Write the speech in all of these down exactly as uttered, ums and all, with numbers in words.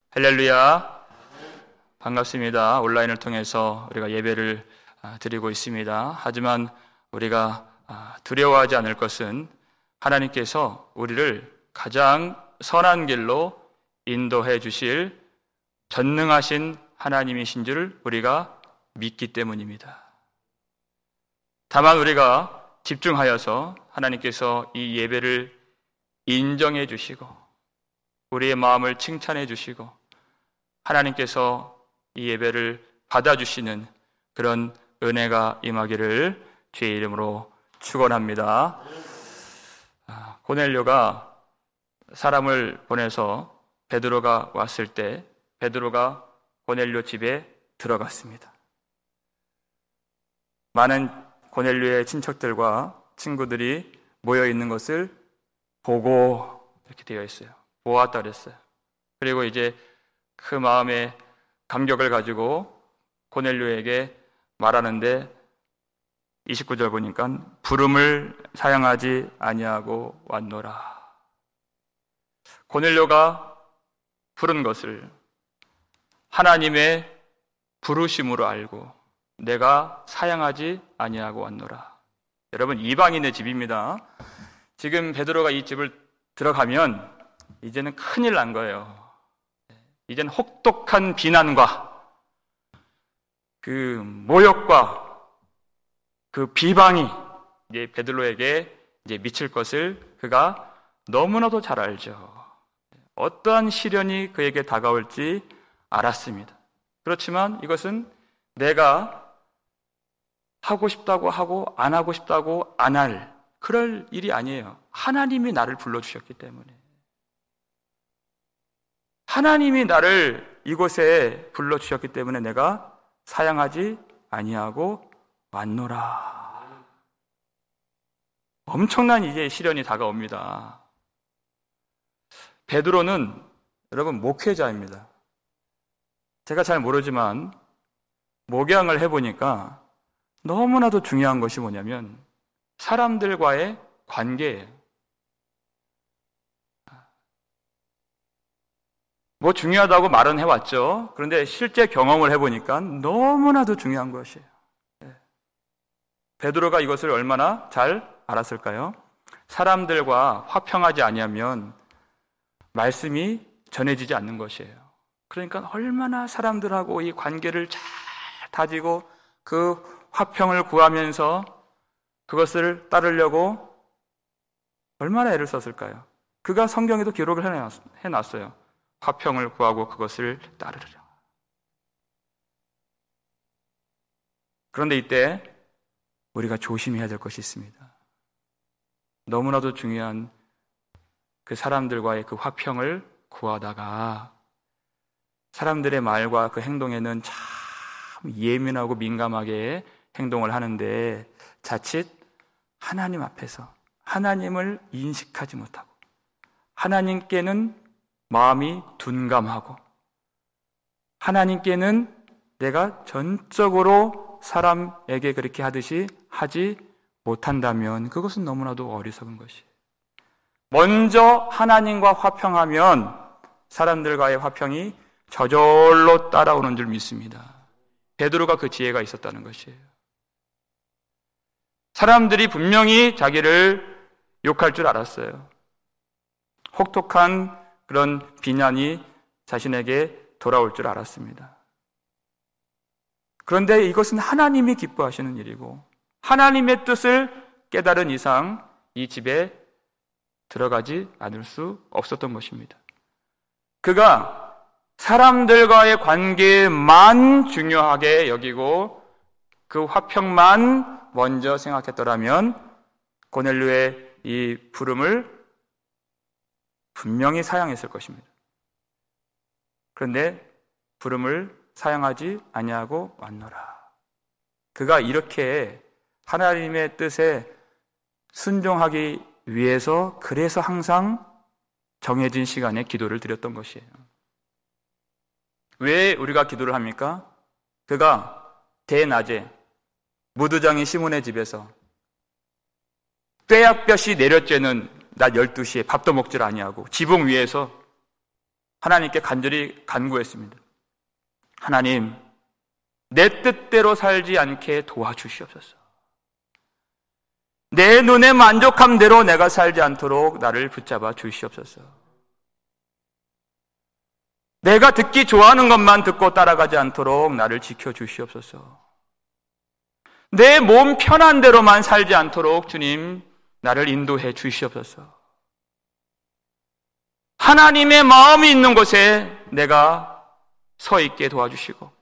할렐루야, 반갑습니다. 온라인을 통해서 우리가 예배를 드리고 있습니다. 하지만 우리가 두려워하지 않을 것은 하나님께서 우리를 가장 선한 길로 인도해 주실 전능하신 하나님이신 줄 우리가 믿기 때문입니다. 다만 우리가 집중하여서 하나님께서 이 예배를 인정해 주시고 우리의 마음을 칭찬해 주시고 하나님께서 이 예배를 받아주시는 그런 은혜가 임하기를 주의 이름으로 축원합니다. 고넬료가 사람을 보내서 베드로가 왔을 때 베드로가 고넬료 집에 들어갔습니다. 많은 고넬료의 친척들과 친구들이 모여 있는 것을 보고 이렇게 되어 있어요. 보았다 그랬어요. 그리고 이제 그 마음의 감격을 가지고 고넬료에게 말하는데 이십구 절 보니까 부름을 사양하지 아니하고 왔노라. 고넬료가 부른 것을 하나님의 부르심으로 알고 내가 사양하지 아니하고 왔노라. 여러분, 이방인의 집입니다. 지금 베드로가 이 집을 들어가면 이제는 큰일 난 거예요. 이제는 혹독한 비난과 그 모욕과 그 비방이 이제 베드로에게 이제 미칠 것을 그가 너무나도 잘 알죠. 어떠한 시련이 그에게 다가올지 알았습니다. 그렇지만 이것은 내가 하고 싶다고 하고 안 하고 싶다고 안 할 그럴 일이 아니에요. 하나님이 나를 불러주셨기 때문에. 하나님이 나를 이곳에 불러주셨기 때문에 내가 사양하지 아니하고 왔노라. 엄청난 이제 시련이 다가옵니다. 베드로는 여러분 목회자입니다. 제가 잘 모르지만 목양을 해보니까 너무나도 중요한 것이 뭐냐면 사람들과의 관계예요. 뭐 중요하다고 말은 해왔죠. 그런데 실제 경험을 해보니까 너무나도 중요한 것이에요. 베드로가 이것을 얼마나 잘 알았을까요? 사람들과 화평하지 아니하면 말씀이 전해지지 않는 것이에요. 그러니까 얼마나 사람들하고 이 관계를 잘 다지고 그 화평을 구하면서 그것을 따르려고 얼마나 애를 썼을까요? 그가 성경에도 기록을 해놨어요. 화평을 구하고 그것을 따르리라. 그런데 이때 우리가 조심해야 될 것이 있습니다. 너무나도 중요한 그 사람들과의 그 화평을 구하다가 사람들의 말과 그 행동에는 참 예민하고 민감하게 행동을 하는데 자칫 하나님 앞에서 하나님을 인식하지 못하고 하나님께는 마음이 둔감하고 하나님께는 내가 전적으로 사람에게 그렇게 하듯이 하지 못한다면 그것은 너무나도 어리석은 것이에요. 먼저 하나님과 화평하면 사람들과의 화평이 저절로 따라오는 줄 믿습니다. 베드로가 그 지혜가 있었다는 것이에요. 사람들이 분명히 자기를 욕할 줄 알았어요. 혹독한 그런 비난이 자신에게 돌아올 줄 알았습니다. 그런데 이것은 하나님이 기뻐하시는 일이고 하나님의 뜻을 깨달은 이상 이 집에 들어가지 않을 수 없었던 것입니다. 그가 사람들과의 관계만 중요하게 여기고 그 화평만 먼저 생각했더라면 고넬료의 이 부름을 분명히 사양했을 것입니다. 그런데 부름을 사양하지 아니하고 왔노라. 그가 이렇게 하나님의 뜻에 순종하기 위해서 그래서 항상 정해진 시간에 기도를 드렸던 것이에요. 왜 우리가 기도를 합니까? 그가 대낮에 무두장인 시몬의 집에서 떼약볕이 내려쬐는 낮 열두 시에 밥도 먹질 아니하고 지붕 위에서 하나님께 간절히 간구했습니다. 하나님, 내 뜻대로 살지 않게 도와주시옵소서. 내 눈에 만족한 대로 내가 살지 않도록 나를 붙잡아 주시옵소서. 내가 듣기 좋아하는 것만 듣고 따라가지 않도록 나를 지켜주시옵소서. 내 몸 편한 대로만 살지 않도록 주님 나를 인도해 주시옵소서. 하나님의 마음이 있는 곳에 내가 서 있게 도와주시고,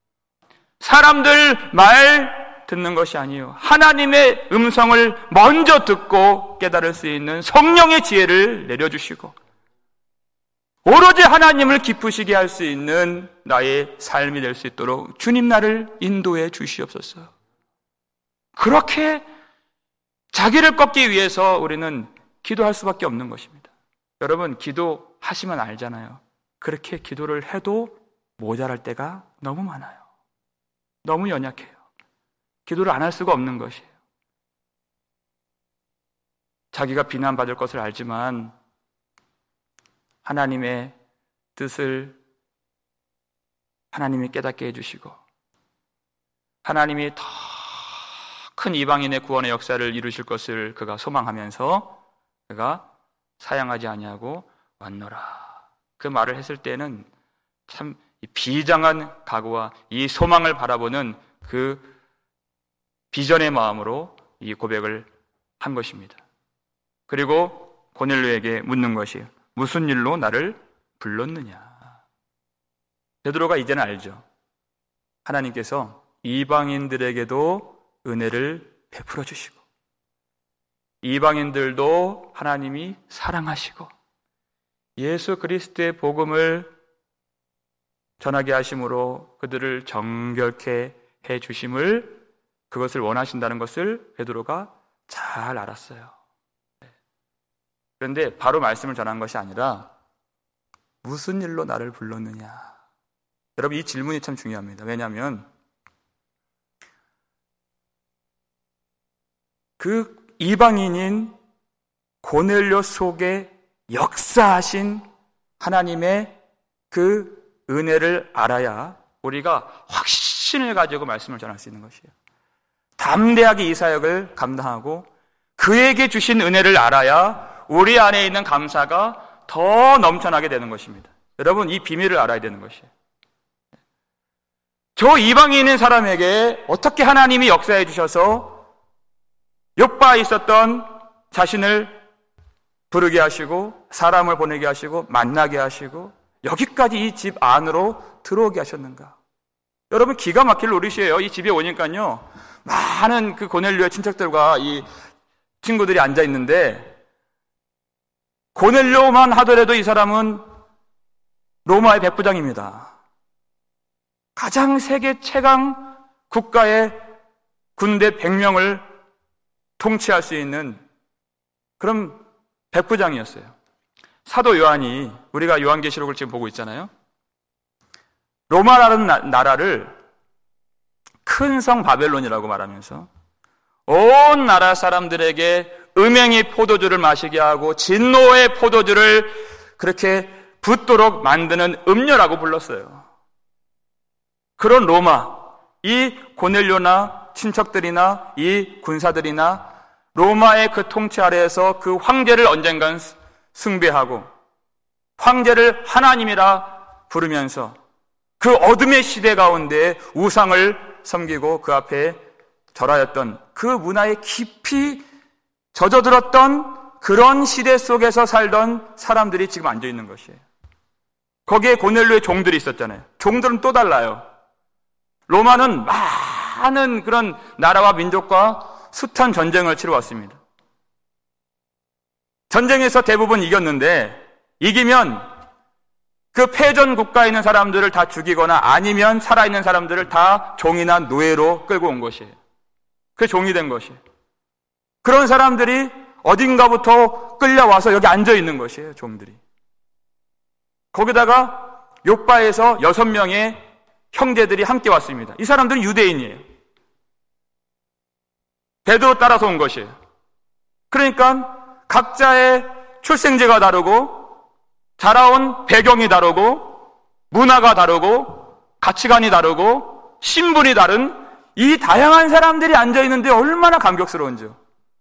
사람들 말 듣는 것이 아니요 하나님의 음성을 먼저 듣고 깨달을 수 있는 성령의 지혜를 내려주시고, 오로지 하나님을 기쁘시게 할 수 있는 나의 삶이 될 수 있도록 주님 나를 인도해 주시옵소서. 그렇게 자기를 꺾기 위해서 우리는 기도할 수밖에 없는 것입니다. 여러분, 기도하시면 알잖아요. 그렇게 기도를 해도 모자랄 때가 너무 많아요. 너무 연약해요. 기도를 안 할 수가 없는 것이에요. 자기가 비난받을 것을 알지만 하나님의 뜻을 하나님이 깨닫게 해주시고, 하나님이 더 큰 이방인의 구원의 역사를 이루실 것을 그가 소망하면서 그가 사양하지 아니하고 왔노라. 그 말을 했을 때는 참 비장한 각오와 이 소망을 바라보는 그 비전의 마음으로 이 고백을 한 것입니다. 그리고 고넬료에게 묻는 것이에요. 무슨 일로 나를 불렀느냐? 베드로가 이제는 알죠. 하나님께서 이방인들에게도 은혜를 베풀어 주시고, 이방인들도 하나님이 사랑하시고, 예수 그리스도의 복음을 전하게 하심으로 그들을 정결케 해 주심을, 그것을 원하신다는 것을 베드로가 잘 알았어요. 그런데 바로 말씀을 전한 것이 아니라 무슨 일로 나를 불렀느냐? 여러분, 이 질문이 참 중요합니다. 왜냐하면 그 이방인인 고넬료 속에 역사하신 하나님의 그 은혜를 알아야 우리가 확신을 가지고 말씀을 전할 수 있는 것이에요. 담대하게 이 사역을 감당하고 그에게 주신 은혜를 알아야 우리 안에 있는 감사가 더 넘쳐나게 되는 것입니다. 여러분, 이 비밀을 알아야 되는 것이에요. 저 이방인인 사람에게 어떻게 하나님이 역사해 주셔서 욥바에 있었던 자신을 부르게 하시고 사람을 보내게 하시고 만나게 하시고 여기까지 이 집 안으로 들어오게 하셨는가? 여러분, 기가 막힐 노릇이에요. 이 집에 오니까요, 많은 그 고넬료의 친척들과 이 친구들이 앉아 있는데, 고넬료만 하더라도 이 사람은 로마의 백부장입니다. 가장 세계 최강 국가의 군대 백 명을 통치할 수 있는 그런 백부장이었어요. 사도 요한이, 우리가 요한계시록을 지금 보고 있잖아요. 로마라는 나, 나라를 큰 성 바벨론이라고 말하면서 온 나라 사람들에게 음행의 포도주를 마시게 하고 진노의 포도주를 그렇게 붓도록 만드는 음료라고 불렀어요. 그런 로마, 이 고넬료나 친척들이나 이 군사들이나 로마의 그 통치 아래에서 그 황제를 언젠간 숭배하고 황제를 하나님이라 부르면서 그 어둠의 시대 가운데 우상을 섬기고 그 앞에 절하였던 그 문화에 깊이 젖어들었던 그런 시대 속에서 살던 사람들이 지금 앉아있는 것이에요. 거기에 고넬료의 종들이 있었잖아요. 종들은 또 달라요. 로마는 많은 그런 나라와 민족과 숱한 전쟁을 치러왔습니다. 전쟁에서 대부분 이겼는데, 이기면 그 패전 국가에 있는 사람들을 다 죽이거나 아니면 살아있는 사람들을 다 종이나 노예로 끌고 온 것이에요. 그게 종이 된 것이에요. 그런 사람들이 어딘가부터 끌려와서 여기 앉아있는 것이에요, 종들이. 거기다가 욥바에서 여섯 명의 형제들이 함께 왔습니다. 이 사람들은 유대인이에요. 베드로 따라서 온 것이에요. 그러니까 각자의 출생제가 다르고 자라온 배경이 다르고 문화가 다르고 가치관이 다르고 신분이 다른 이 다양한 사람들이 앉아있는데 얼마나 감격스러운지요.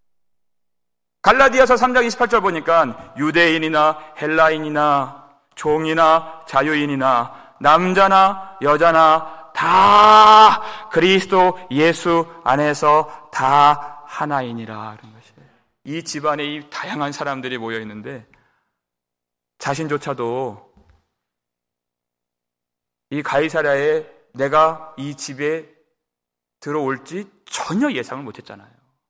갈라디아서 삼 장 이십팔 절 보니까 유대인이나 헬라인이나 종이나 자유인이나 남자나 여자나 다 그리스도 예수 안에서 다 하나이니라. 그런 것이에요. 이 집안에 이 다양한 사람들이 모여 있는데 자신조차도 이 가이사랴에 내가 이 집에 들어올지 전혀 예상을 못했잖아요.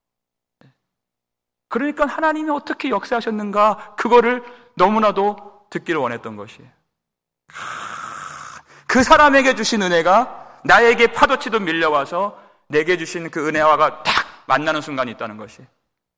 그러니까 하나님이 어떻게 역사하셨는가 그거를 너무나도 듣기를 원했던 것이에요. 그 사람에게 주신 은혜가 나에게 파도치듯 밀려와서 내게 주신 그 은혜와가 딱 만나는 순간이 있다는 것이.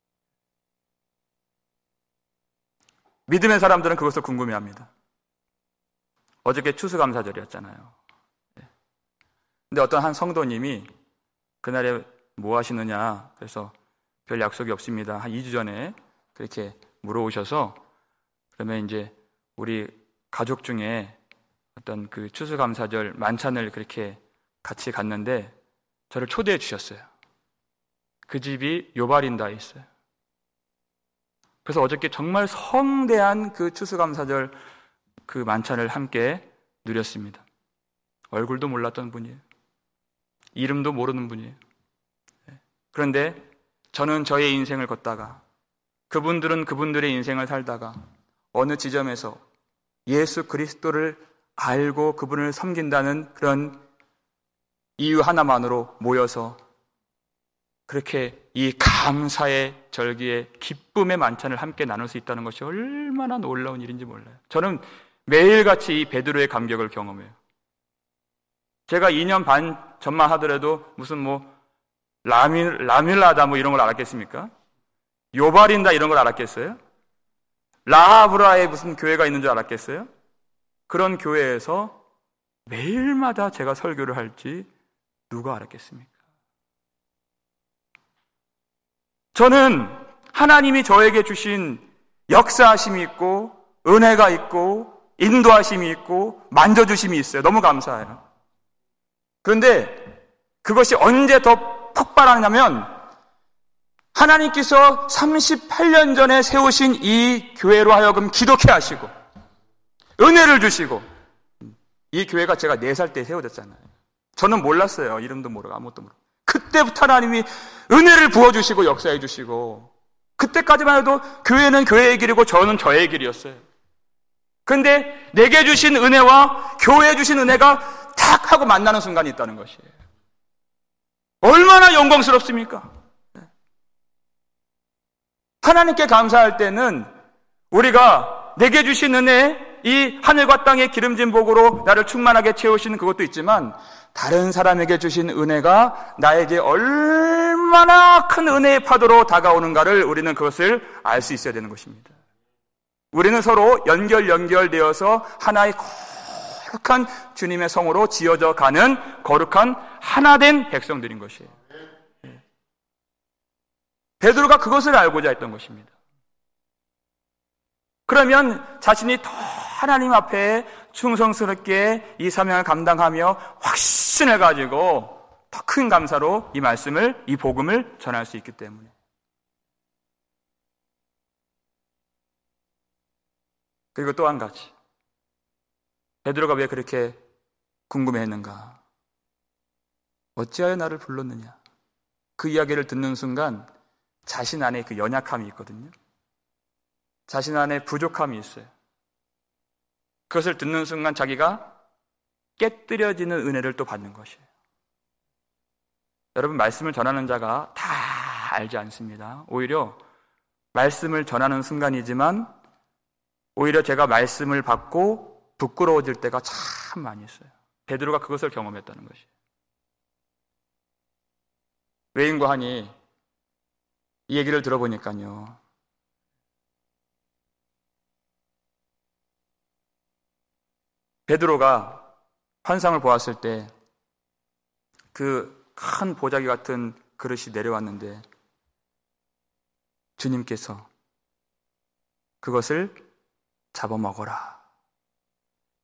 믿음의 사람들은 그것을 궁금해합니다. 어저께 추수감사절이었잖아요. 근데 어떤 한 성도님이 그날에 뭐 하시느냐 그래서 별 약속이 없습니다. 한 이 주 전에 그렇게 물어오셔서 그러면 이제 우리 가족 중에 어떤 그 추수감사절 만찬을 그렇게 같이 갔는데 저를 초대해 주셨어요. 그 집이 요바린다에 있어요. 그래서 어저께 정말 성대한 그 추수감사절 그 만찬을 함께 누렸습니다. 얼굴도 몰랐던 분이에요. 이름도 모르는 분이에요. 그런데 저는 저의 인생을 걷다가 그분들은 그분들의 인생을 살다가 어느 지점에서 예수 그리스도를 알고 그분을 섬긴다는 그런 이유 하나만으로 모여서 그렇게 이 감사의 절기에 기쁨의 만찬을 함께 나눌 수 있다는 것이 얼마나 놀라운 일인지 몰라요. 저는 매일같이 이 베드로의 감격을 경험해요. 제가 이 년 반 전만 하더라도 무슨 뭐 라밀, 라밀라다 뭐 이런 걸 알았겠습니까? 요바린다 이런 걸 알았겠어요? 라하브라에 무슨 교회가 있는 줄 알았겠어요? 그런 교회에서 매일마다 제가 설교를 할지 누가 알았겠습니까? 저는 하나님이 저에게 주신 역사하심이 있고 은혜가 있고 인도하심이 있고 만져주심이 있어요. 너무 감사해요. 그런데 그것이 언제 더 폭발하냐면 하나님께서 삼십팔 년 전에 세우신 이 교회로 하여금 기독해 하시고 은혜를 주시고 이 교회가 제가 네 살 때 세워졌잖아요. 저는 몰랐어요. 이름도 모르고 아무것도 모르고. 그때부터 하나님이 은혜를 부어주시고 역사해 주시고 그때까지만 해도 교회는 교회의 길이고 저는 저의 길이었어요. 그런데 내게 주신 은혜와 교회에 주신 은혜가 탁 하고 만나는 순간이 있다는 것이에요. 얼마나 영광스럽습니까? 하나님께 감사할 때는 우리가 내게 주신 은혜, 이 하늘과 땅의 기름진 복으로 나를 충만하게 채우시는 그것도 있지만 다른 사람에게 주신 은혜가 나에게 얼마나 큰 은혜의 파도로 다가오는가를 우리는 그것을 알 수 있어야 되는 것입니다. 우리는 서로 연결 연결되어서 하나의 거룩한 주님의 성으로 지어져 가는 거룩한 하나된 백성들인 것이에요. 베드로가 그것을 알고자 했던 것입니다. 그러면 자신이 더 하나님 앞에 충성스럽게 이 사명을 감당하며 확신을 가지고 더 큰 감사로 이 말씀을, 이 복음을 전할 수 있기 때문에. 그리고 또 한 가지. 베드로가 왜 그렇게 궁금해했는가? 어찌하여 나를 불렀느냐? 그 이야기를 듣는 순간 자신 안에 그 연약함이 있거든요. 자신 안에 부족함이 있어요. 그것을 듣는 순간 자기가 깨뜨려지는 은혜를 또 받는 것이에요. 여러분, 말씀을 전하는 자가 다 알지 않습니다. 오히려 말씀을 전하는 순간이지만 오히려 제가 말씀을 받고 부끄러워질 때가 참 많이 있어요. 베드로가 그것을 경험했다는 것이에요. 왜인고 하니 이 얘기를 들어보니까요. 베드로가 환상을 보았을 때 그 큰 보자기 같은 그릇이 내려왔는데 주님께서 그것을 잡아먹어라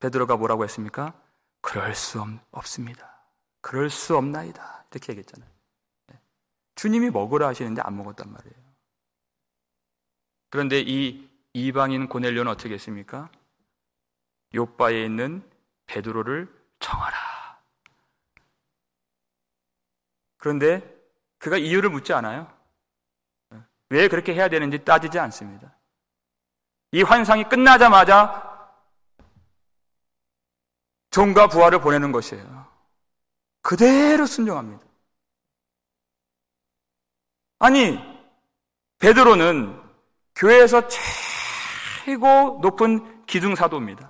베드로가 뭐라고 했습니까? 그럴 수 없, 없습니다. 그럴 수 없나이다. 이렇게 얘기했잖아요. 주님이 먹으라 하시는데 안 먹었단 말이에요. 그런데 이 이방인 고넬료는 어떻게 했습니까? 욥바에 있는 베드로를 청하라. 그런데 그가 이유를 묻지 않아요. 왜 그렇게 해야 되는지 따지지 않습니다. 이 환상이 끝나자마자 종과 부하를 보내는 것이에요. 그대로 순종합니다. 아니, 베드로는 교회에서 최고 높은 기둥사도입니다.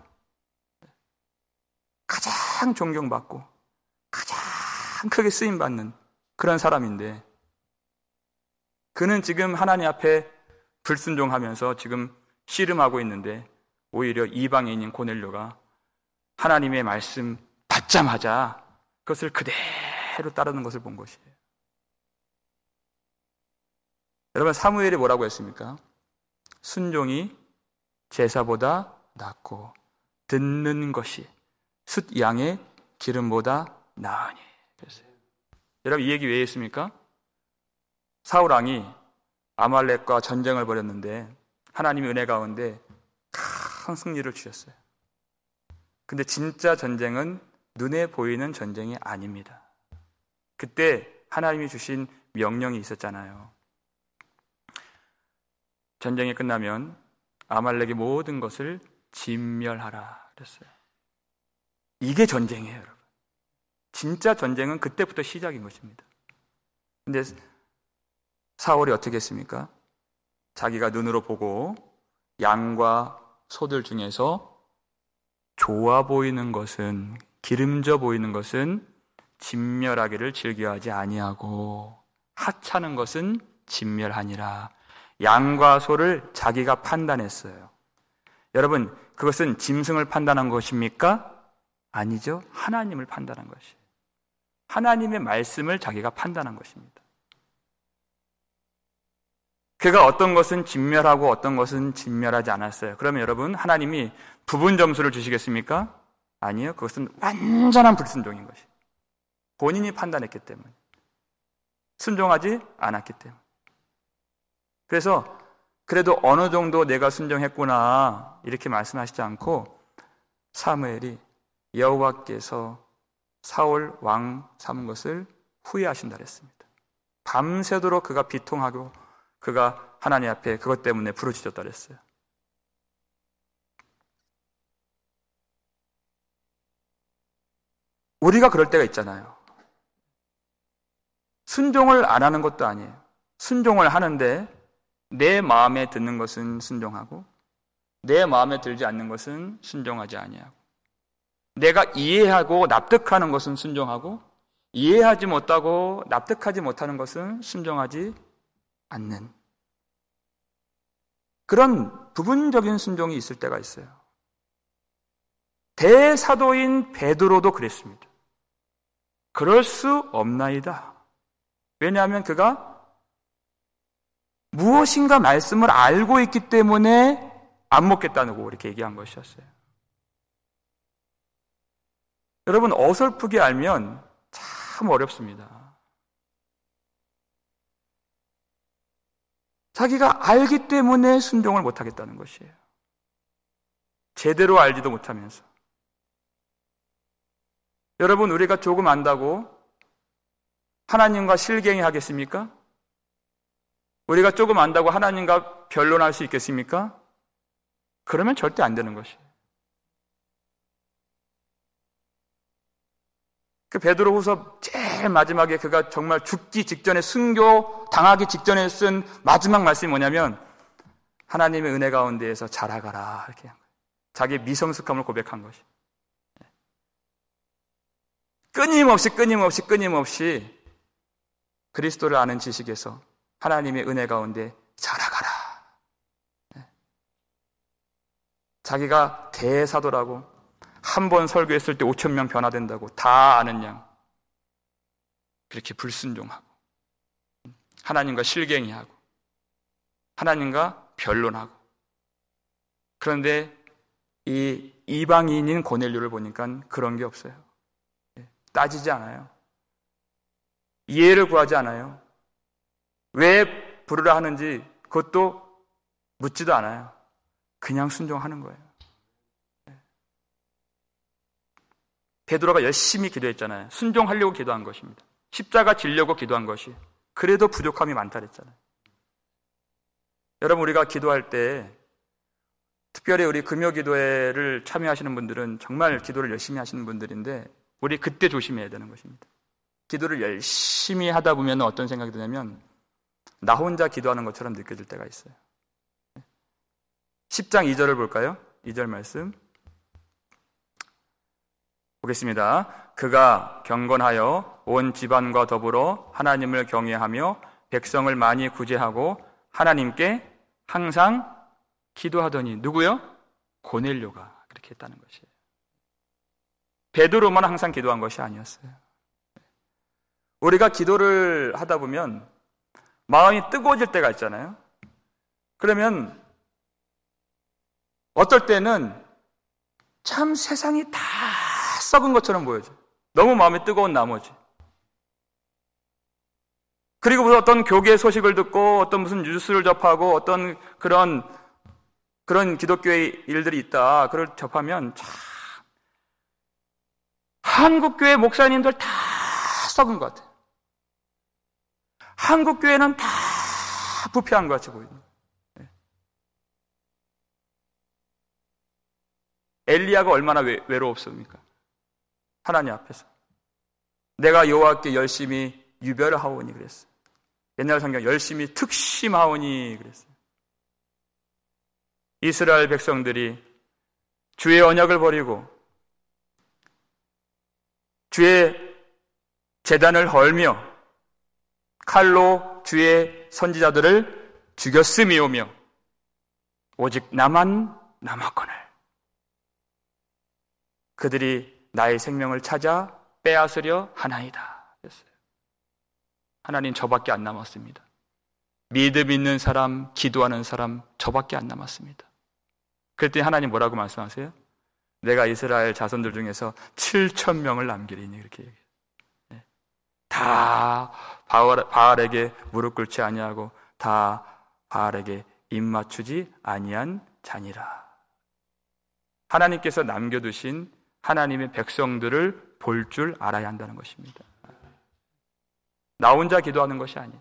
가장 존경받고 가장 크게 쓰임받는 그런 사람인데, 그는 지금 하나님 앞에 불순종하면서 지금 씨름하고 있는데, 오히려 이방인인 고넬료가 하나님의 말씀 받자마자 그것을 그대로 따르는 것을 본 것이에요. 여러분, 사무엘이 뭐라고 했습니까? 순종이 제사보다 낫고 듣는 것이 숫 양의 기름보다 나으니. 그랬어요. 여러분, 이 얘기 왜 했습니까? 사울 왕이 아말렉과 전쟁을 벌였는데 하나님의 은혜 가운데 큰 승리를 주셨어요. 근데 진짜 전쟁은 눈에 보이는 전쟁이 아닙니다. 그때 하나님이 주신 명령이 있었잖아요. 전쟁이 끝나면 아말렉의 모든 것을 진멸하라 그랬어요. 이게 전쟁이에요, 여러분. 진짜 전쟁은 그때부터 시작인 것입니다. 근데 사울이 어떻게 했습니까? 자기가 눈으로 보고 양과 소들 중에서 좋아 보이는 것은, 기름져 보이는 것은 진멸하기를 즐겨하지 아니하고 하찮은 것은 진멸하니라. 양과 소를 자기가 판단했어요. 여러분, 그것은 짐승을 판단한 것입니까? 아니죠. 하나님을 판단한 것이에요. 하나님의 말씀을 자기가 판단한 것입니다. 그가 어떤 것은 진멸하고 어떤 것은 진멸하지 않았어요. 그러면 여러분, 하나님이 부분 점수를 주시겠습니까? 아니요. 그것은 완전한 불순종인 것이에요. 본인이 판단했기 때문에. 순종하지 않았기 때문에. 그래서 그래도 어느 정도 내가 순종했구나 이렇게 말씀하시지 않고 사무엘이 여호와께서 사울 왕 삼은 것을 후회하신다 그랬습니다. 밤새도록 그가 비통하고 그가 하나님 앞에 그것 때문에 부르짖었다 그랬어요. 우리가 그럴 때가 있잖아요. 순종을 안 하는 것도 아니에요. 순종을 하는데 내 마음에 드는 것은 순종하고 내 마음에 들지 않는 것은 순종하지 아니하고, 내가 이해하고 납득하는 것은 순종하고 이해하지 못하고 납득하지 못하는 것은 순종하지 않는 그런 부분적인 순종이 있을 때가 있어요. 대사도인 베드로도 그랬습니다. 그럴 수 없나이다. 왜냐하면 그가 무엇인가 말씀을 알고 있기 때문에 안 먹겠다고 이렇게 얘기한 것이었어요. 여러분, 어설프게 알면 참 어렵습니다. 자기가 알기 때문에 순종을 못하겠다는 것이에요. 제대로 알지도 못하면서. 여러분, 우리가 조금 안다고 하나님과 실갱이 하겠습니까? 우리가 조금 안다고 하나님과 변론할 수 있겠습니까? 그러면 절대 안 되는 것이에요. 그 베드로후서 제일 마지막에 그가 정말 죽기 직전에, 순교 당하기 직전에 쓴 마지막 말씀이 뭐냐면 하나님의 은혜 가운데에서 자라가라 이렇게 한 거예요. 자기의 미성숙함을 고백한 것이. 끊임없이 끊임없이 끊임없이 그리스도를 아는 지식에서 하나님의 은혜 가운데 자라가라. 자기가 대사도라고 한 번 설교했을 때 오천 명 변화된다고 다 아는 양, 그렇게 불순종하고 하나님과 실갱이하고 하나님과 변론하고, 그런데 이 이방인인 고넬료를 보니까 그런 게 없어요. 따지지 않아요. 이해를 구하지 않아요. 왜 부르라 하는지 그것도 묻지도 않아요. 그냥 순종하는 거예요. 베드로가 열심히 기도했잖아요. 순종하려고 기도한 것입니다. 십자가 지려고 기도한 것이. 그래도 부족함이 많다 그랬잖아요. 여러분, 우리가 기도할 때 특별히 우리 금요기도회를 참여하시는 분들은 정말 기도를 열심히 하시는 분들인데 우리 그때 조심해야 되는 것입니다. 기도를 열심히 하다 보면 어떤 생각이 드냐면 나 혼자 기도하는 것처럼 느껴질 때가 있어요. 십 장 이 절을 볼까요? 이 절 말씀 보겠습니다. 그가 경건하여 온 집안과 더불어 하나님을 경외하며 백성을 많이 구제하고 하나님께 항상 기도하더니 누구요? 고넬료가 그렇게 했다는 것이에요. 베드로만 항상 기도한 것이 아니었어요. 우리가 기도를 하다 보면 마음이 뜨거워질 때가 있잖아요. 그러면 어떨 때는 참 세상이 다 썩은 것처럼 보여져요. 너무 마음이 뜨거운 나머지. 그리고 무슨 어떤 교계 소식을 듣고 어떤 무슨 뉴스를 접하고 어떤 그런 그런 기독교의 일들이 있다. 그걸 접하면 참 한국교회 목사님들 다 썩은 것 같아요. 한국교회는 다 부패한 것 같이 보입니다. 엘리야가 얼마나 외, 외로웠습니까? 하나님 앞에서. 내가 여호와께 열심히 유별하오니 그랬어요. 옛날 성경 열심히 특심하오니 그랬어요. 이스라엘 백성들이 주의 언약을 버리고 주의 제단을 헐며 칼로 주의 선지자들을 죽였음이오며 오직 나만 남았거늘 그들이 나의 생명을 찾아 빼앗으려 하나이다 했어요. 하나님 저밖에 안 남았습니다. 믿음 있는 사람, 기도하는 사람 저밖에 안 남았습니다. 그랬더니 하나님 뭐라고 말씀하세요? 내가 이스라엘 자손들 중에서 칠천 명을 남기리니 그렇게 얘기해요. 다 바알, 바알에게 무릎 꿇지 아니하고 다 바알에게 입 맞추지 아니한 자니라. 하나님께서 남겨두신 하나님의 백성들을 볼 줄 알아야 한다는 것입니다. 나 혼자 기도하는 것이 아니에요.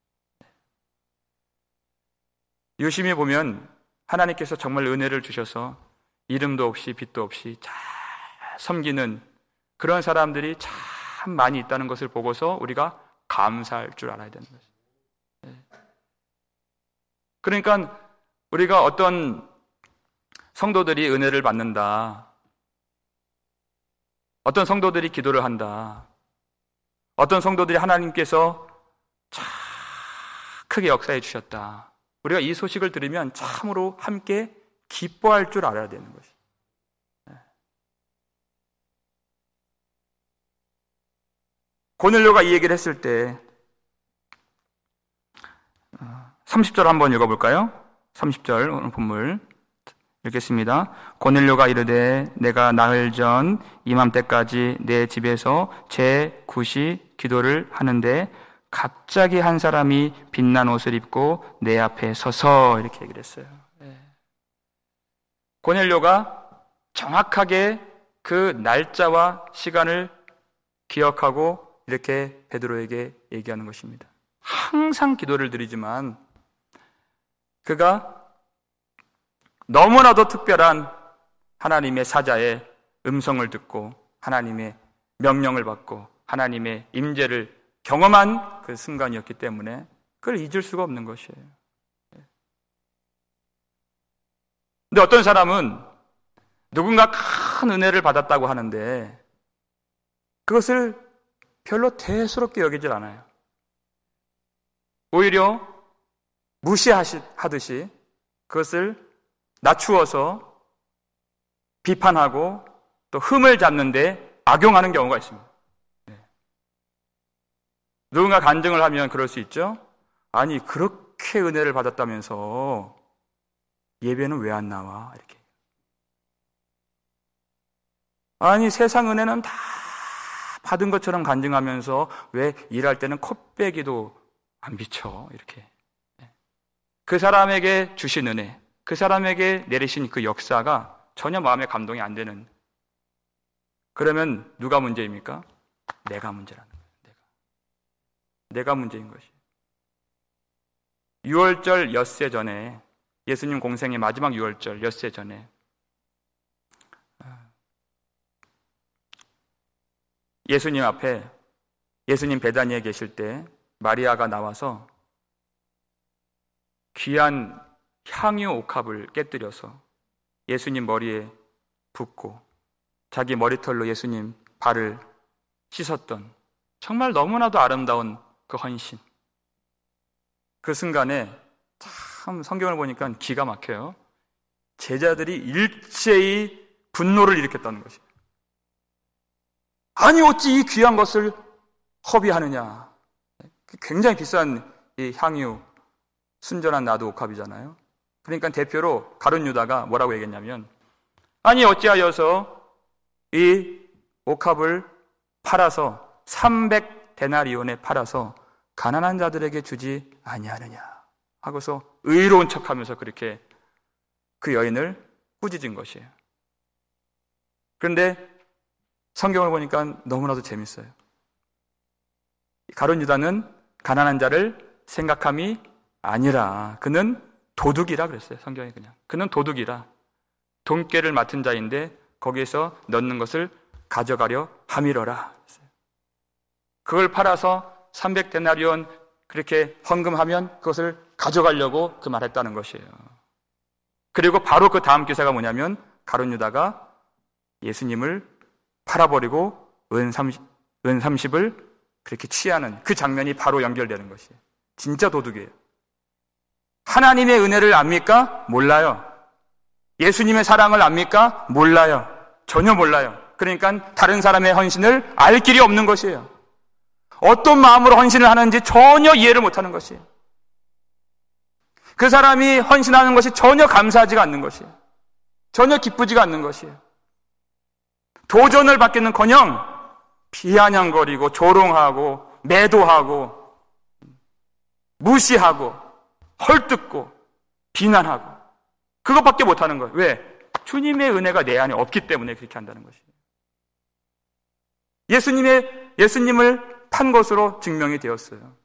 유심히 보면 하나님께서 정말 은혜를 주셔서 이름도 없이 빛도 없이 잘 섬기는 그런 사람들이 참 많이 있다는 것을 보고서 우리가 감사할 줄 알아야 되는 것이에요. 그러니까 우리가 어떤 성도들이 은혜를 받는다, 어떤 성도들이 기도를 한다, 어떤 성도들이 하나님께서 참 크게 역사해 주셨다, 우리가 이 소식을 들으면 참으로 함께 기뻐할 줄 알아야 되는 것이에요. 고넬료가 이 얘기를 했을 때 삼십 절 한번 읽어볼까요? 삼십 절 오늘 본문 읽겠습니다. 고넬료가 이르되 내가 나흘 전 이맘때까지 내 집에서 제 굿이 기도를 하는데 갑자기 한 사람이 빛난 옷을 입고 내 앞에 서서 이렇게 얘기를 했어요. 고넬료가 정확하게 그 날짜와 시간을 기억하고 이렇게 베드로에게 얘기하는 것입니다. 항상 기도를 드리지만 그가 너무나도 특별한 하나님의 사자의 음성을 듣고 하나님의 명령을 받고 하나님의 임재를 경험한 그 순간이었기 때문에 그걸 잊을 수가 없는 것이에요. 근데 어떤 사람은 누군가 큰 은혜를 받았다고 하는데 그것을 별로 대수롭게 여기질 않아요. 오히려 무시하듯이 그것을 낮추어서 비판하고 또 흠을 잡는데 악용하는 경우가 있습니다. 네. 누군가 간증을 하면 그럴 수 있죠. 아니 그렇게 은혜를 받았다면서 예배는 왜 안 나와? 이렇게. 아니 세상 은혜는 다 받은 것처럼 간증하면서 왜 일할 때는 콧배기도 안 비춰 이렇게. 그 사람에게 주신 은혜, 그 사람에게 내리신 그 역사가 전혀 마음에 감동이 안 되는, 그러면 누가 문제입니까? 내가 문제라는 거예요. 내가. 내가 문제인 것이. 유월절 엿새 전에, 예수님 공생의 마지막 유월절 엿새 전에 예수님 앞에, 예수님 베다니에 계실 때 마리아가 나와서 귀한 향유 옥합을 깨뜨려서 예수님 머리에 붓고 자기 머리털로 예수님 발을 씻었던, 정말 너무나도 아름다운 그 헌신. 그 순간에 참 성경을 보니까 기가 막혀요. 제자들이 일제히 분노를 일으켰다는 것이에요. 아니 어찌 이 귀한 것을 허비하느냐. 굉장히 비싼 이 향유, 순전한 나도 옥합이잖아요. 그러니까 대표로 가룟 유다가 뭐라고 얘기했냐면, 아니 어찌하여서 이 옥합을 팔아서 삼백 데나리온에 팔아서 가난한 자들에게 주지 아니하느냐 하고서 의로운 척하면서 그렇게 그 여인을 꾸짖은 것이에요. 그런데 성경을 보니까 너무나도 재밌어요. 가룟 유다는 가난한 자를 생각함이 아니라 그는 도둑이라 그랬어요. 성경이 그냥 그는 도둑이라, 돈깨를 맡은 자인데 거기에서 넣는 것을 가져가려 함이러라. 그걸 팔아서 삼백 데나리온 그렇게 헌금하면 그것을 가져가려고 그 말했다는 것이에요. 그리고 바로 그 다음 기사가 뭐냐면 가룟 유다가 예수님을 팔아버리고 은 삼십을 그렇게 취하는 그 장면이 바로 연결되는 것이에요. 진짜 도둑이에요. 하나님의 은혜를 압니까? 몰라요. 예수님의 사랑을 압니까? 몰라요. 전혀 몰라요. 그러니까 다른 사람의 헌신을 알 길이 없는 것이에요. 어떤 마음으로 헌신을 하는지 전혀 이해를 못하는 것이에요. 그 사람이 헌신하는 것이 전혀 감사하지가 않는 것이에요. 전혀 기쁘지가 않는 것이에요. 도전을 받기는커녕 비아냥거리고 조롱하고 매도하고 무시하고 헐뜯고 비난하고 그것밖에 못하는 거예요. 왜? 주님의 은혜가 내 안에 없기 때문에 그렇게 한다는 것이에요. 예수님의, 예수님을 판 것으로 증명이 되었어요.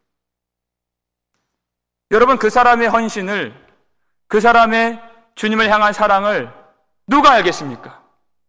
여러분, 그 사람의 헌신을, 그 사람의 주님을 향한 사랑을 누가 알겠습니까?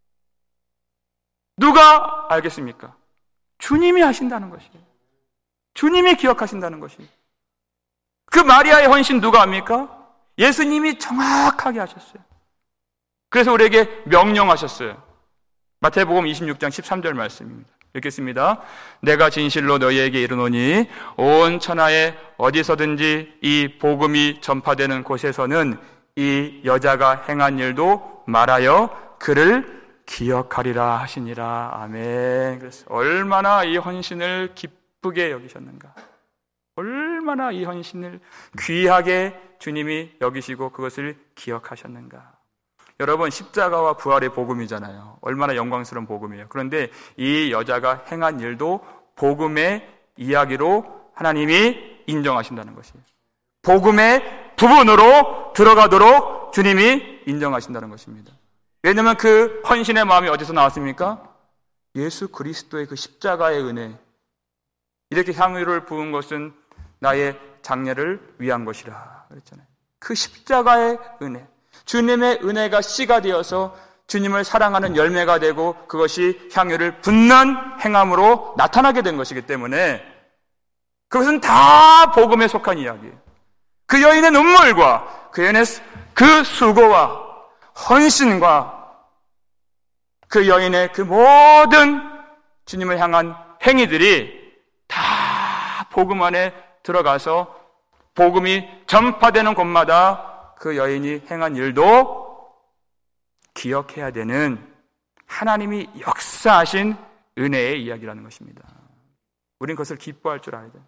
누가 알겠습니까? 주님이 하신다는 것이에요. 주님이 기억하신다는 것이에요. 그 마리아의 헌신 누가 압니까? 예수님이 정확하게 하셨어요. 그래서 우리에게 명령하셨어요. 마태복음 이십육 장 십삼 절 말씀입니다. 읽겠습니다. 내가 진실로 너희에게 이르노니 온 천하에 어디서든지 이 복음이 전파되는 곳에서는 이 여자가 행한 일도 말하여 그를 기억하리라 하시니라. 아멘. 그래서 얼마나 이 헌신을 기쁘게 여기셨는가, 얼마나 이 헌신을 귀하게 주님이 여기시고 그것을 기억하셨는가. 여러분, 십자가와 부활의 복음이잖아요. 얼마나 영광스러운 복음이에요. 그런데 이 여자가 행한 일도 복음의 이야기로 하나님이 인정하신다는 것이에요. 복음의 부분으로 들어가도록 주님이 인정하신다는 것입니다. 왜냐하면 그 헌신의 마음이 어디서 나왔습니까? 예수 그리스도의 그 십자가의 은혜. 이렇게 향유를 부은 것은 나의 장례를 위한 것이라 그랬잖아요. 그 십자가의 은혜, 주님의 은혜가 씨가 되어서 주님을 사랑하는 열매가 되고 그것이 향유를 붓는 행함으로 나타나게 된 것이기 때문에 그것은 다 복음에 속한 이야기예요. 그 여인의 눈물과 그 여인의 그 수고와 헌신과 그 여인의 그 모든 주님을 향한 행위들이 다 복음 안에 들어가서 복음이 전파되는 곳마다 그 여인이 행한 일도 기억해야 되는 하나님이 역사하신 은혜의 이야기라는 것입니다. 우린 그것을 기뻐할 줄 알아야 돼요.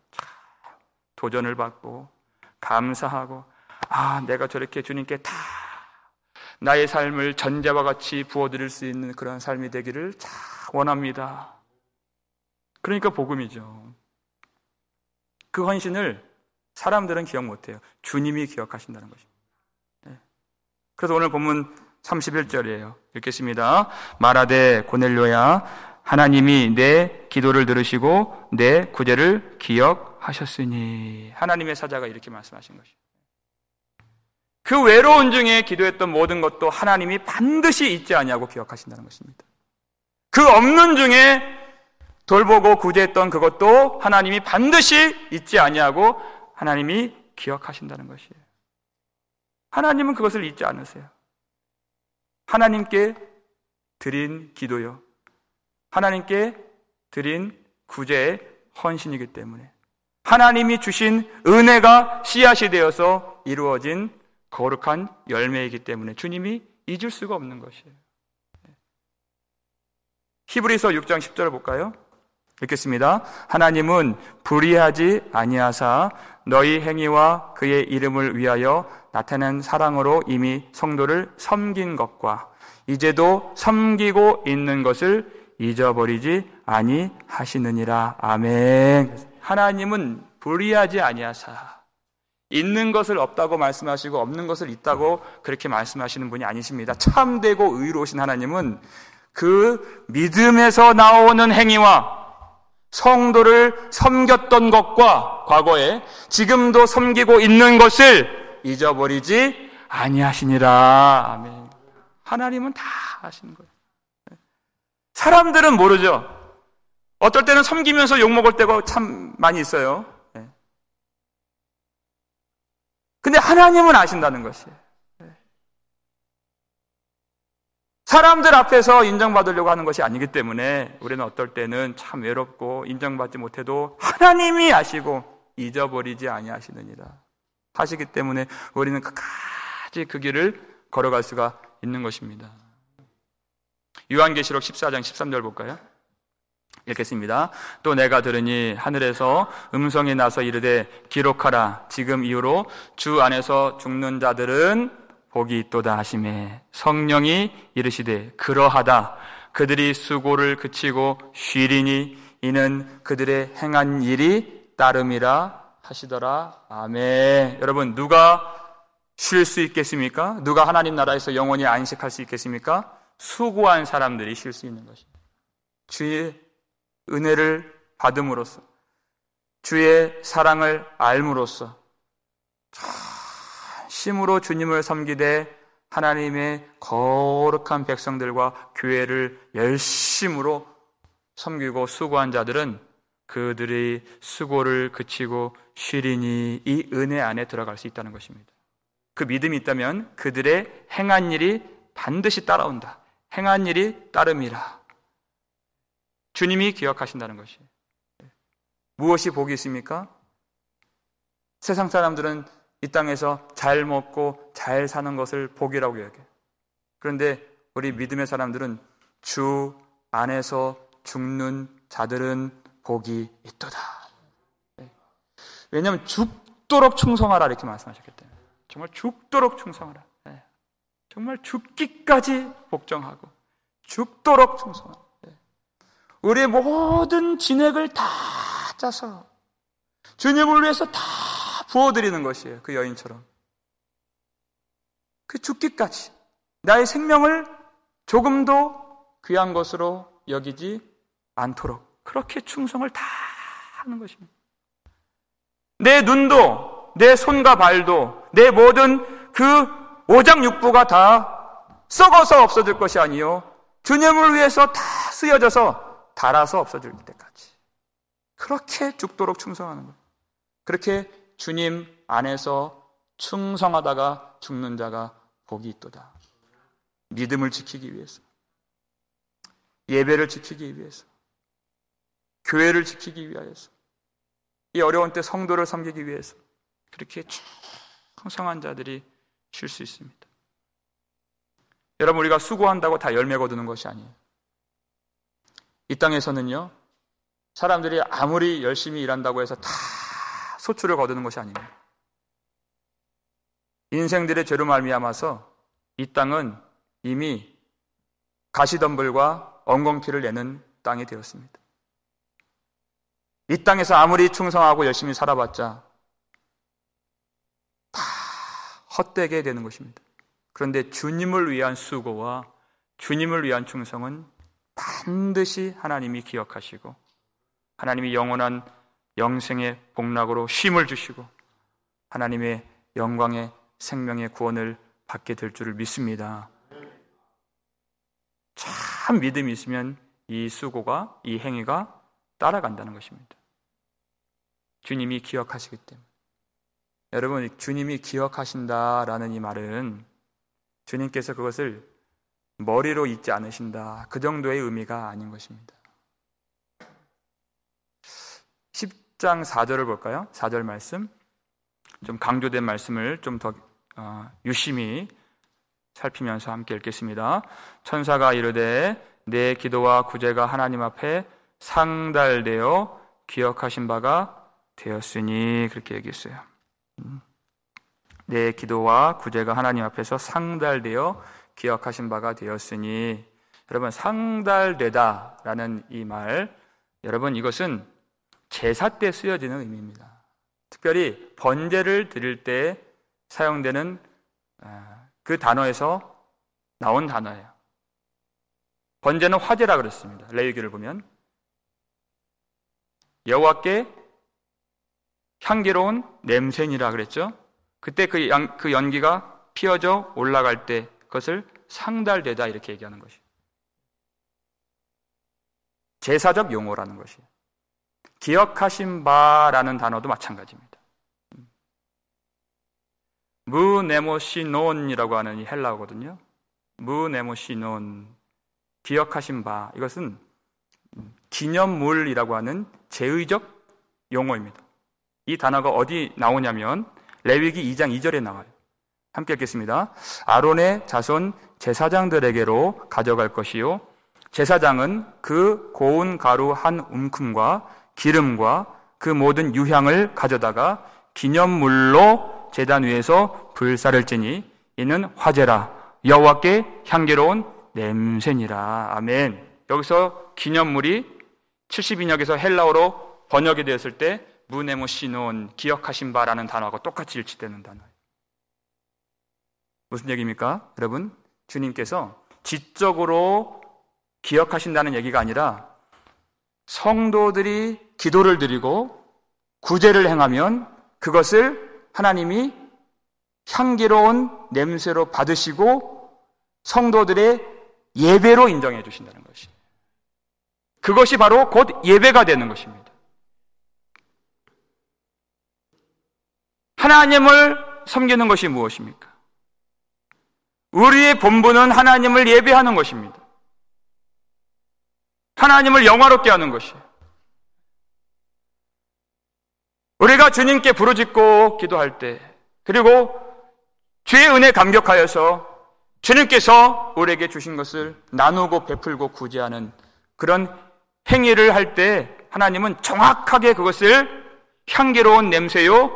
도전을 받고 감사하고, 아, 내가 저렇게 주님께 다 나의 삶을 전제와 같이 부어드릴 수 있는 그런 삶이 되기를 참 원합니다. 그러니까 복음이죠. 그 헌신을 사람들은 기억 못해요. 주님이 기억하신다는 것입니다. 네. 그래서 오늘 본문 삼십일 절이에요. 읽겠습니다. 말하되 고넬료야, 하나님이 내 기도를 들으시고 내 구제를 기억하셨으니. 하나님의 사자가 이렇게 말씀하신 것이에요. 그 외로운 중에 기도했던 모든 것도 하나님이 반드시 잊지 아니하고 기억하신다는 것입니다. 그 없는 중에 돌보고 구제했던 그것도 하나님이 반드시 잊지 아니하고 하나님이 기억하신다는 것이에요. 하나님은 그것을 잊지 않으세요. 하나님께 드린 기도요, 하나님께 드린 구제의 헌신이기 때문에 하나님이 주신 은혜가 씨앗이 되어서 이루어진 거룩한 열매이기 때문에 주님이 잊을 수가 없는 것이에요. 히브리서 육 장 십 절을 볼까요? 읽겠습니다. 하나님은 불의하지 아니하사 너희 행위와 그의 이름을 위하여 나타낸 사랑으로 이미 성도를 섬긴 것과 이제도 섬기고 있는 것을 잊어버리지 아니하시느니라. 아멘. 하나님은 불의하지 아니하사, 있는 것을 없다고 말씀하시고 없는 것을 있다고 그렇게 말씀하시는 분이 아니십니다. 참되고 의로우신 하나님은 그 믿음에서 나오는 행위와 성도를 섬겼던 것과 과거에 지금도 섬기고 있는 것을 잊어버리지 아니하시니라. 아멘. 하나님은 다 아시는 거예요. 사람들은 모르죠. 어떨 때는 섬기면서 욕먹을 때가 참 많이 있어요. 근데 하나님은 아신다는 것이에요. 사람들 앞에서 인정받으려고 하는 것이 아니기 때문에 우리는 어떨 때는 참 외롭고 인정받지 못해도 하나님이 아시고 잊어버리지 아니하시느니라 하시기 때문에 우리는 끝까지 그 길을 걸어갈 수가 있는 것입니다. 요한계시록 십사 장 십삼 절 볼까요? 읽겠습니다. 또 내가 들으니 하늘에서 음성이 나서 이르되 기록하라. 지금 이후로 주 안에서 죽는 자들은 복이 있도다 하시매 성령이 이르시되 그러하다. 그들이 수고를 그치고 쉬리니 이는 그들의 행한 일이 따름이라 하시더라. 아멘. 여러분, 누가 쉴 수 있겠습니까? 누가 하나님 나라에서 영원히 안식할 수 있겠습니까? 수고한 사람들이 쉴 수 있는 것입니다. 주의 은혜를 받음으로써, 주의 사랑을 알므로써 심으로 주님을 섬기되 하나님의 거룩한 백성들과 교회를 열심으로 섬기고 수고한 자들은 그들의 수고를 그치고 쉬리니 이 은혜 안에 들어갈 수 있다는 것입니다. 그 믿음이 있다면 그들의 행한 일이 반드시 따라온다. 행한 일이 따름이라. 주님이 기억하신다는 것이에요. 무엇이 복이 있습니까? 세상 사람들은 이 땅에서 잘 먹고 잘 사는 것을 복이라고 여겨요. 그런데 우리 믿음의 사람들은 주 안에서 죽는 자들은 복이 있도다. 왜냐하면 죽도록 충성하라 이렇게 말씀하셨기 때문에. 정말 죽도록 충성하라. 정말 죽기까지 복종하고 죽도록 충성하라. 우리의 모든 진액을 다 짜서 주님을 위해서 다 부어드리는 것이에요. 그 여인처럼. 그 죽기까지 나의 생명을 조금도 귀한 것으로 여기지 않도록 그렇게 충성을 다 하는 것입니다. 내 눈도, 내 손과 발도, 내 모든 그 오장육부가 다 썩어서 없어질 것이 아니요 주님을 위해서 다 쓰여져서 닳아서 없어질 때까지 그렇게 죽도록 충성하는 거예요. 그렇게 주님 안에서 충성하다가 죽는 자가 복이 있도다. 믿음을 지키기 위해서, 예배를 지키기 위해서, 교회를 지키기 위하여서, 이 어려운 때 성도를 섬기기 위해서 그렇게 충성한 자들이 쉴 수 있습니다. 여러분, 우리가 수고한다고 다 열매 거두는 것이 아니에요. 이 땅에서는요, 사람들이 아무리 열심히 일한다고 해서 다 소출을 거두는 것이 아닙니다. 인생들의 죄로 말미암아서 이 땅은 이미 가시덤불과 엉겅퀴를 내는 땅이 되었습니다. 이 땅에서 아무리 충성하고 열심히 살아봤자 다 헛되게 되는 것입니다. 그런데 주님을 위한 수고와 주님을 위한 충성은 반드시 하나님이 기억하시고 하나님이 영원한 영생의 복락으로 쉼을 주시고 하나님의 영광의 생명의 구원을 받게 될 줄을 믿습니다. 참 믿음이 있으면 이 수고가, 이 행위가 따라간다는 것입니다. 주님이 기억하시기 때문에. 여러분, 주님이 기억하신다라는 이 말은 주님께서 그것을 머리로 잊지 않으신다, 그 정도의 의미가 아닌 것입니다. 십 장 사 절을 볼까요? 사 절 말씀, 좀 강조된 말씀을 좀 더 어, 유심히 살피면서 함께 읽겠습니다. 천사가 이르되 내 기도와 구제가 하나님 앞에 상달되어 기억하신 바가 되었으니, 그렇게 얘기했어요. 내 기도와 구제가 하나님 앞에서 상달되어 기억하신 바가 되었으니, 여러분, 상달되다라는 이 말, 여러분, 이것은 제사 때 쓰여지는 의미입니다. 특별히 번제를 드릴 때 사용되는 그 단어에서 나온 단어예요. 번제는 화제라 그랬습니다. 레위기를 보면 여호와께 향기로운 냄새니라 그랬죠. 그때 그, 양, 그 연기가 피어져 올라갈 때 그것을 상달되다 이렇게 얘기하는 것이에요. 제사적 용어라는 것이에요. 기억하신 바라는 단어도 마찬가지입니다. 무네모시논이라고 하는 이 헬라어거든요. 무네모시논, 기억하신 바, 이것은 기념물이라고 하는 제의적 용어입니다. 이 단어가 어디 나오냐면 레위기 이 장 이 절에 나와요. 함께 읽겠습니다. 아론의 자손 제사장들에게로 가져갈 것이요, 제사장은 그 고운 가루 한 움큼과 기름과 그 모든 유향을 가져다가 기념물로 제단 위에서 불사를 찌니 이는 화제라, 여호와께 향기로운 냄새니라. 아멘. 여기서 기념물이 칠십 인역에서 헬라어로 번역이 되었을 때 무네모시논, 기억하신 바라는 단어하고 똑같이 일치되는 단어예요. 무슨 얘기입니까? 여러분, 주님께서 지적으로 기억하신다는 얘기가 아니라 성도들이 기도를 드리고 구제를 행하면 그것을 하나님이 향기로운 냄새로 받으시고 성도들의 예배로 인정해 주신다는 것이에요. 그것이 바로 곧 예배가 되는 것입니다. 하나님을 섬기는 것이 무엇입니까? 우리의 본분은 하나님을 예배하는 것입니다. 하나님을 영화롭게 하는 것이에요. 우리가 주님께 부르짖고 기도할 때, 그리고 주의 은혜 감격하여서 주님께서 우리에게 주신 것을 나누고 베풀고 구제하는 그런 행위를 할 때 하나님은 정확하게 그것을 향기로운 냄새요,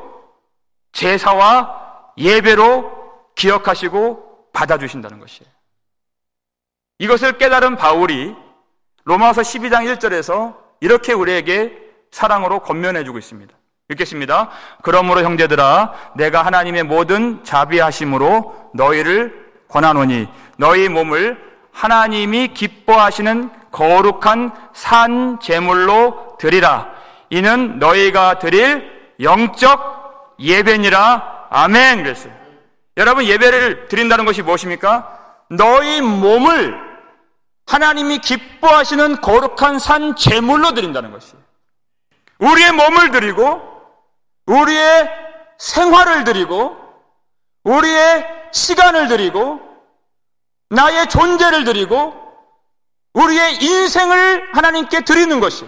제사와 예배로 기억하시고 받아주신다는 것이에요. 이것을 깨달은 바울이 로마서 십이 장 일 절에서 이렇게 우리에게 사랑으로 권면해주고 있습니다. 읽겠습니다. 그러므로 형제들아, 내가 하나님의 모든 자비하심으로 너희를 권하노니 너희 몸을 하나님이 기뻐하시는 거룩한 산 제물로 드리라. 이는 너희가 드릴 영적 예배니라. 아멘. 그랬어요. 여러분, 예배를 드린다는 것이 무엇입니까? 너희 몸을 하나님이 기뻐하시는 거룩한 산 제물로 드린다는 것이에요. 우리의 몸을 드리고 우리의 생활을 드리고 우리의 시간을 드리고 나의 존재를 드리고 우리의 인생을 하나님께 드리는 것이,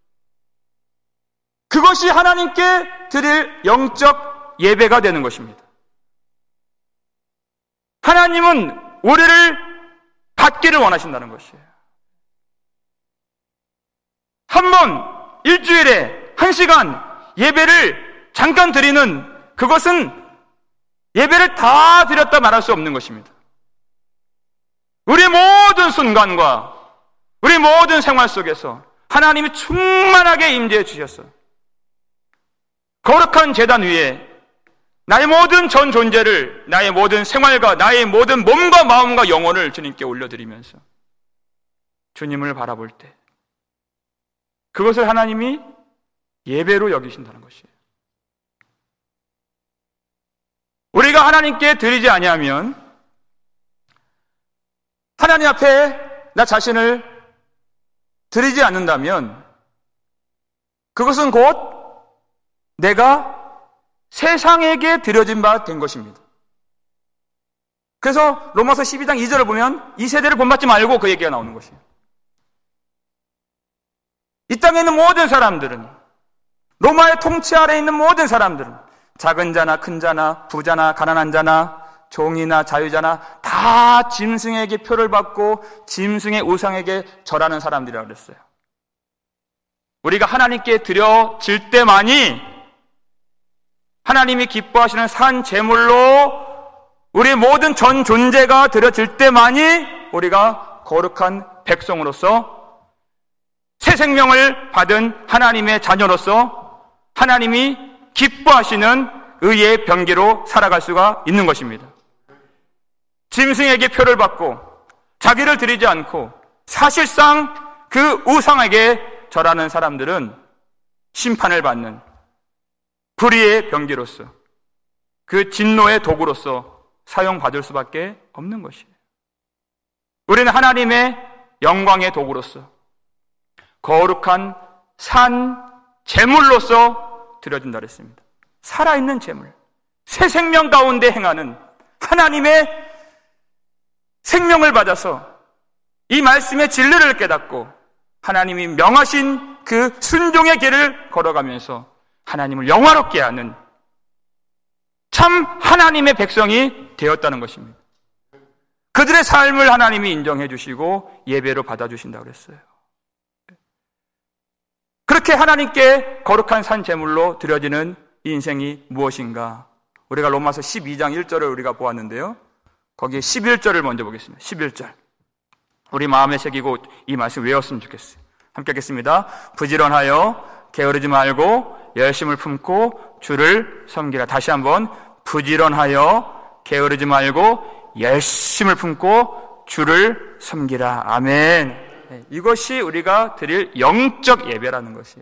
그것이 하나님께 드릴 영적 예배가 되는 것입니다. 하나님은 우리를 받기를 원하신다는 것이에요. 한 번 일주일에 한 시간 예배를 잠깐 드리는 그것은 예배를 다 드렸다 말할 수 없는 것입니다. 우리 모든 순간과 우리 모든 생활 속에서 하나님이 충만하게 임재해 주셔서 거룩한 제단 위에 나의 모든 전 존재를, 나의 모든 생활과 나의 모든 몸과 마음과 영혼을 주님께 올려드리면서 주님을 바라볼 때 그것을 하나님이 예배로 여기신다는 것이에요. 우리가 하나님께 드리지 아니하면, 하나님 앞에 나 자신을 드리지 않는다면 그것은 곧 내가 세상에게 드려진 바 된 것입니다. 그래서 로마서 십이 장 이 절을 보면 이 세대를 본받지 말고 그 얘기가 나오는 것이에요. 이 땅에 있는 모든 사람들은, 로마의 통치 아래에 있는 모든 사람들은 작은 자나 큰 자나 부자나 가난한 자나 종이나 자유자나 다 짐승에게 표를 받고 짐승의 우상에게 절하는 사람들이라고 그랬어요. 우리가 하나님께 드려질 때만이 하나님이 기뻐하시는 산 제물로 우리 모든 전 존재가 드려질 때만이 우리가 거룩한 백성으로서 새 생명을 받은 하나님의 자녀로서 하나님이 기뻐하시는 의의 병기로 살아갈 수가 있는 것입니다. 짐승에게 표를 받고 자기를 드리지 않고 사실상 그 우상에게 절하는 사람들은 심판을 받는 불의의 병기로서, 그 진노의 도구로서 사용받을 수밖에 없는 것이에요. 우리는 하나님의 영광의 도구로서 거룩한 산 제물로서 드려진다 그랬습니다. 살아있는 제물, 새 생명 가운데 행하는 하나님의 생명을 받아서 이 말씀의 진리를 깨닫고 하나님이 명하신 그 순종의 길을 걸어가면서 하나님을 영화롭게 하는 참 하나님의 백성이 되었다는 것입니다. 그들의 삶을 하나님이 인정해 주시고 예배로 받아주신다고 그랬어요. 그렇게 하나님께 거룩한 산 제물로 드려지는 인생이 무엇인가? 우리가 로마서 십이 장 일 절을 우리가 보았는데요, 거기에 십일 절을 먼저 보겠습니다. 십일 절 우리 마음에 새기고 이 말씀 외웠으면 좋겠어요. 함께 하겠습니다. 부지런하여 게으르지 말고 열심을 품고 주를 섬기라. 다시 한번, 부지런하여 게으르지 말고 열심을 품고 주를 섬기라. 아멘. 이것이 우리가 드릴 영적 예배라는 것이에요.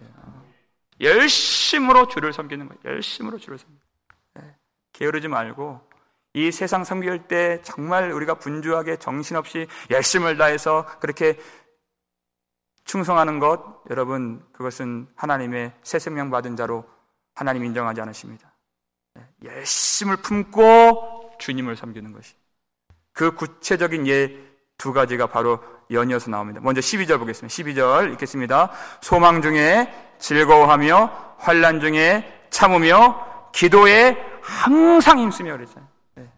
열심으로 주를 섬기는 거예요. 열심으로 주를 섬기는 거예요. 게으르지 말고, 이 세상 섬길 때 정말 우리가 분주하게 정신없이 열심을 다해서 그렇게 충성하는 것, 여러분, 그것은 하나님의 새 생명 받은 자로 하나님 인정하지 않으십니다. 열심을 품고 주님을 섬기는 것이, 그 구체적인 예 두 가지가 바로 연이어서 나옵니다. 먼저 십이 절 보겠습니다. 십이 절 읽겠습니다. 소망 중에 즐거워하며 환난 중에 참으며 기도에 항상 힘쓰며 그랬잖아요. 네.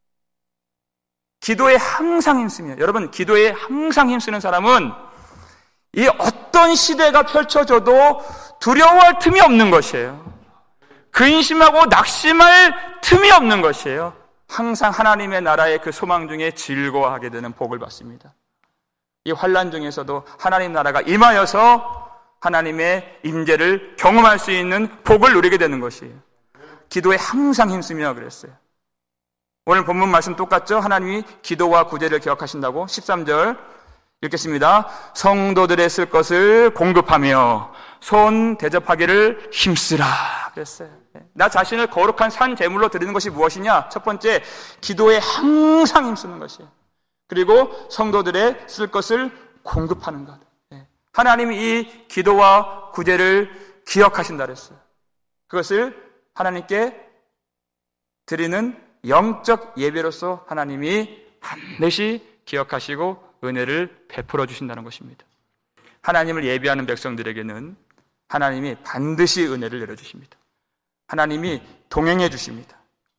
기도에 항상 힘쓰며, 여러분, 기도에 항상 힘쓰는 사람은 이 어떤 시대가 펼쳐져도 두려워할 틈이 없는 것이에요. 근심하고 낙심할 틈이 없는 것이에요. 항상 하나님의 나라의 그 소망 중에 즐거워하게 되는 복을 받습니다. 이 환난 중에서도 하나님 나라가 임하여서 하나님의 임재를 경험할 수 있는 복을 누리게 되는 것이에요. 기도에 항상 힘쓰며 그랬어요. 오늘 본문 말씀 똑같죠? 하나님이 기도와 구제를 기억하신다고. 십삼 절 읽겠습니다. 성도들의 쓸 것을 공급하며 손 대접하기를 힘쓰라 그랬어요. 나 자신을 거룩한 산 제물로 드리는 것이 무엇이냐? 첫 번째, 기도에 항상 힘쓰는 것이에요. 그리고 성도들의 쓸 것을 공급하는 것. 하나님이 이 기도와 구제를 기억하신다 그랬어요. 그것을 하나님께 드리는 영적 예배로서 하나님이 반드시 기억하시고 은혜를 베풀어 주신다는 것입니다. 하나님을 예배하는 백성들에게는 하나님이 반드시 은혜를 내려주십니다. 하나님이 동행해 주십니다.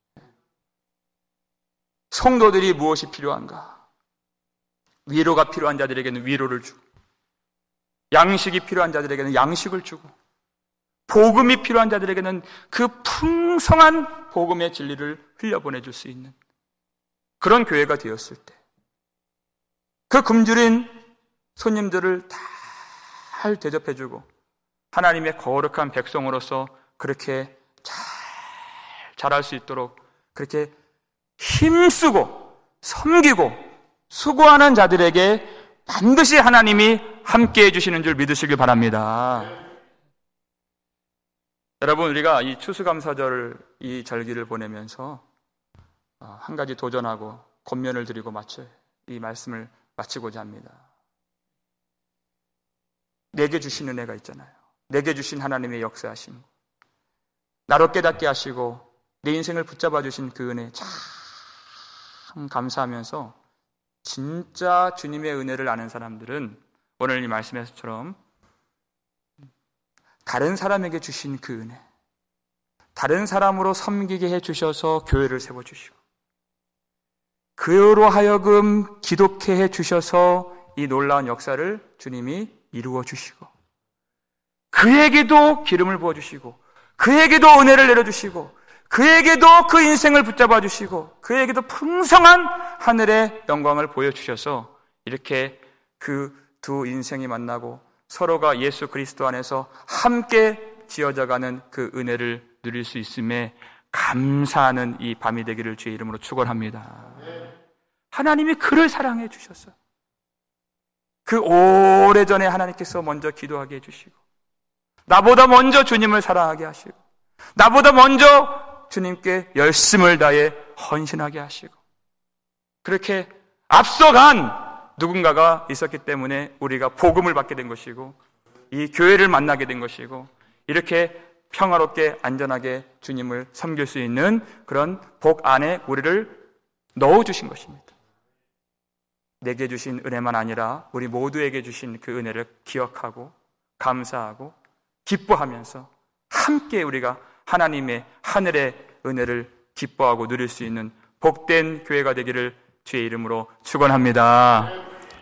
성도들이 무엇이 필요한가? 위로가 필요한 자들에게는 위로를 주고, 양식이 필요한 자들에게는 양식을 주고, 복음이 필요한 자들에게는 그 풍성한 복음의 진리를 흘려보내줄 수 있는 그런 교회가 되었을 때, 그 굶주린 손님들을 잘 대접해주고 하나님의 거룩한 백성으로서 그렇게 잘 자랄 수 있도록 그렇게 힘쓰고 섬기고 수고하는 자들에게 반드시 하나님이 함께해 주시는 줄 믿으시길 바랍니다. 여러분, 우리가 이 추수감사절 이 절기를 보내면서 한 가지 도전하고 권면을 드리고 마쳐 이 말씀을 마치고자 합니다. 내게 주신 은혜가 있잖아요. 내게 주신 하나님의 역사하심, 나로 깨닫게 하시고 내 인생을 붙잡아 주신 그 은혜 참 감사하면서 진짜 주님의 은혜를 아는 사람들은 오늘 이 말씀에서처럼 다른 사람에게 주신 그 은혜, 다른 사람으로 섬기게 해주셔서 교회를 세워주시고 그로 하여금 기독해 해주셔서 이 놀라운 역사를 주님이 이루어 주시고 그에게도 기름을 부어주시고 그에게도 은혜를 내려주시고 그에게도 그 인생을 붙잡아 주시고 그에게도 풍성한 하늘의 영광을 보여주셔서 이렇게 그 두 인생이 만나고 서로가 예수 그리스도 안에서 함께 지어져가는 그 은혜를 누릴 수 있음에 감사하는 이 밤이 되기를 주의 이름으로 축원합니다. 하나님이 그를 사랑해 주셨어요. 그 오래전에 하나님께서 먼저 기도하게 해주시고 나보다 먼저 주님을 사랑하게 하시고 나보다 먼저 주님께 열심을 다해 헌신하게 하시고 그렇게 앞서간 누군가가 있었기 때문에 우리가 복음을 받게 된 것이고 이 교회를 만나게 된 것이고 이렇게 평화롭게 안전하게 주님을 섬길 수 있는 그런 복 안에 우리를 넣어주신 것입니다. 내게 주신 은혜만 아니라 우리 모두에게 주신 그 은혜를 기억하고 감사하고 기뻐하면서 함께 우리가 하나님의 하늘의 은혜를 기뻐하고 누릴 수 있는 복된 교회가 되기를 주의 이름으로 축원합니다.